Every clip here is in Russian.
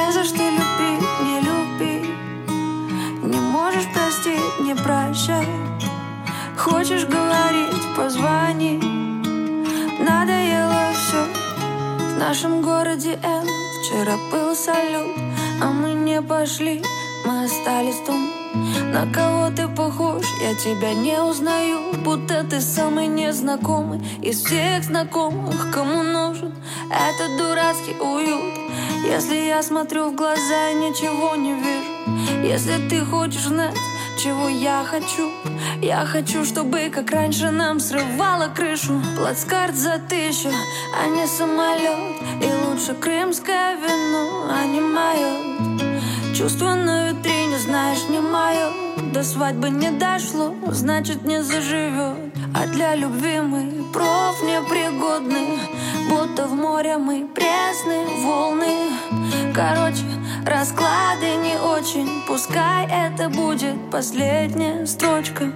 Не за что любить, не люби. Не можешь простить, не прощай. Хочешь говорить, позвони. Надоело все. В нашем городе Н вчера был салют, а мы не пошли. Мы остались там. На кого ты похож, я тебя не узнаю. Будто ты самый незнакомый из всех знакомых, кому нужен этот дурацкий уют. Если я смотрю в глаза и ничего не вижу, если ты хочешь знать, чего я хочу, чтобы как раньше нам срывало крышу. Плацкарт за 1000, а не самолет. И лучше крымское вино, а не мое. Чувство на витрине, знаешь, не мое. До свадьбы не дошло, значит не заживет. А для любви мы проф непригодны, будто в море мы пресные волны. Короче, расклады не очень. Пускай это будет последняя строчка.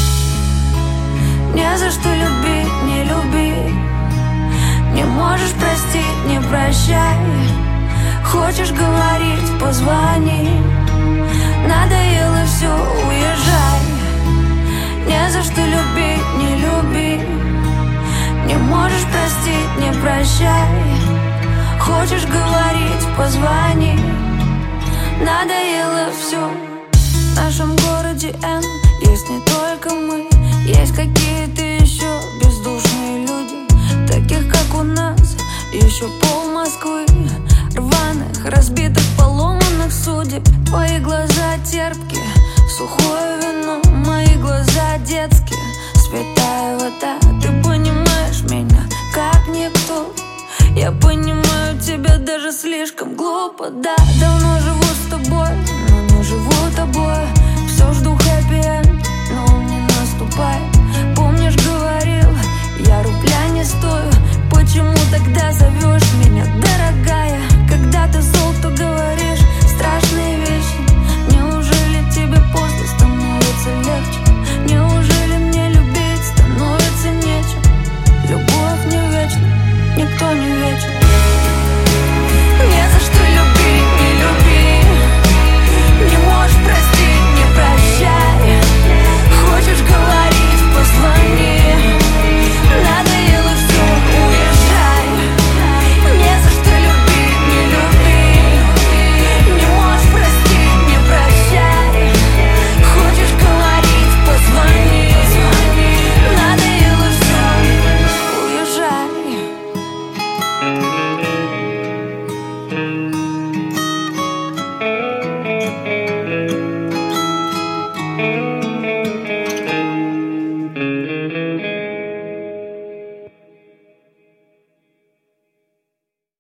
Не за что любить, не люби. Не можешь простить, не прощай. Хочешь говорить, позвони. Надоело все, уезжай. Не за что любить, не люби. Не можешь простить, не прощай. Хочешь говорить, позвони. Надоело все. В нашем городе Н есть не только мы, есть какие-то еще бездушные люди, таких как у нас еще пол Москвы. Рваных, разбитых, поломанных судеб. Твои глаза терпкие, сухое вино. Мои глаза детские, святая вода. Ты понимаешь меня, как никто. Я понимаю тебя даже слишком глупо, да. Давно живу с тобой, но не живу тобой. Все жду хэппи-энд, но он не наступает.